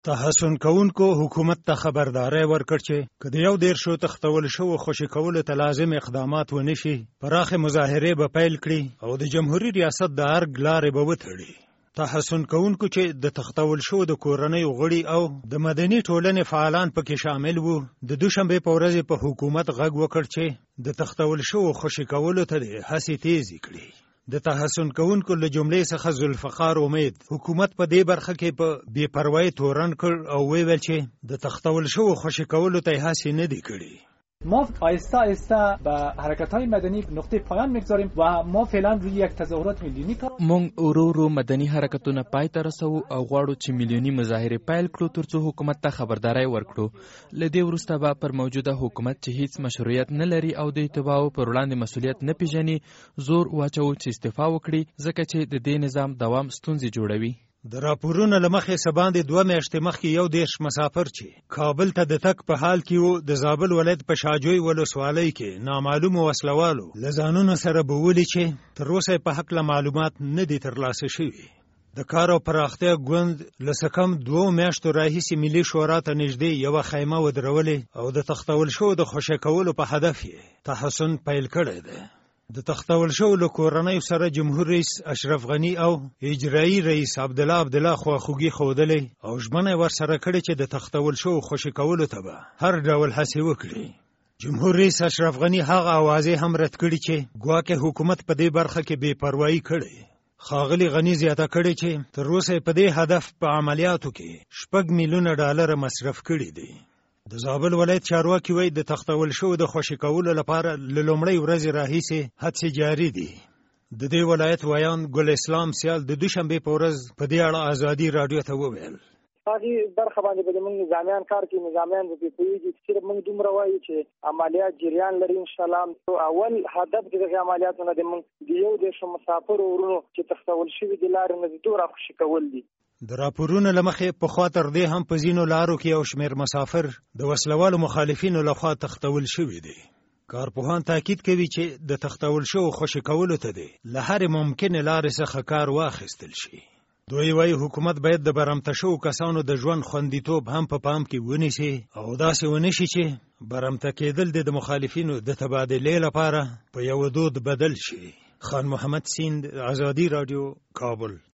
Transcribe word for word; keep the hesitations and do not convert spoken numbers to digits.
تحسن کوونکو حکومت ته خبرداري ورکړ چې که د یو دیرشو تختول شوو خوشي کولو ته لازم اقدامات ونه شي، پراخې مظاهرې به پیل کړي او د جمهوریت ریاست د ارګ لارې به وتړي. تحسن کوونکو چې د تختول شوو د کورنۍ غړي او د مدني ټولنې فعالان پکې شامل وو، د دوشنبې په ورځ په حکومت غږ وکړ چې د تختول شوو خوشي کولو ته د هڅې تیزې کړي. د تحسن کوونکو له جملې څخه ذوالفقار امید حکومت په دې برخه کې په بې پروایۍ تورن کړ او ویل چې د تختول شوو خوشي کولو ته هڅې نه دي کړي. ما آهسته آهسته به حرکت‌های مدنی نقطه پایان می‌گذاریم و ما فعلا روی یک تظاهرات میلیونی کار مونږ ورو ورو مدني حرکتونه پای ته رسو او غواړو چې میلیوني مظاهرې پیل کړو ترڅو حکومت ته خبرداري ورکړو. له دې وروسته به پر موجوده حکومت چې هیڅ مشروعیت نه لري او د اتباعو پر وړاندې مسؤلیت نه پیژني زور واچو چې استعفا وکړي، ځکه چې د دې نظام دوام ستونزې جوړوي. د راپورونو له مخې څه باندې دوه میاشتې مخکې یو دېرش مسافر چې کابل ته د تګ په حال کې وو، د زابل ولایت په شاجوی ولسوالۍ کې نامعلومو وسلوالو له ځانونو سره بولي چې تر اوسه په هکله معلومات نه دي ترلاسه شوي. د کار او پراختیا ګوند له څه کم دوو میاشتو راهیسې ملي شورا ته نږدې یوه خیمه ودرولې او د تختول شوو د خوشي کولو په هدف یې تحسن پیل کړی دی. د تختول شوو له کورنیو سره جمهور رئیس اشرف غني او اجرایي رئیس عبدالله عبدالله خواخوږي ښودلې او ژمنه ورسره کړې چې د تختول شوو خوشي کولو ته به هر ډول هڅې وکړي. جمهور رئیس اشرف غني هغه اوازې هم رد کړي چې ګواکې حکومت په دې برخه کې بې پروایي کړې. ښاغلي غني زیاته کړې چې تر اوسه په دې هدف په عملیاتو کې شپږ میلیونه ډالر مصرف کړي دي. د زابل ولایت چارواکي وایي د تختول شوو د خوشي کولو لپاره له لومړۍ ورځې راهیسې هڅې جاري دي. د دې ولایت ویان ګل اسلام سیال د دوشنبې په ورځ په دې اړه ازادي راډیو ته وویل. هغه برخه باندې به موږ نظامیان کار کوي، نظامیان به پوهیږي چې موږ دومره وایو چې عملیات جریان لري. ان شاء الله اول هدف د عملیاتو نه د موږ د یو د مسافر ورونو چې تختول شوي د لارې نه د دوه خوشي کول دي. د راپورونو له مخې پخوا تر دې هم په ځینو لارو کې یو شمېر مسافر د وسلوالو مخالفینو لخوا تختول شوي دي. کارپوهان تاکید کوي چې د تختول شوو خوشي کولو ته دی له هرې ممکنې لارې څخه کار واخیستل شي. دوی وایي حکومت باید د برمته شوو کسانو د ژوند خوندیتوب هم په پام کې ونیسي او داسې ونه شي چې برمته کېدل د مخالفینو د تبادلې لپاره په یو دود بدل شي. خان محمد سیند، ازادي راډیو، کابل.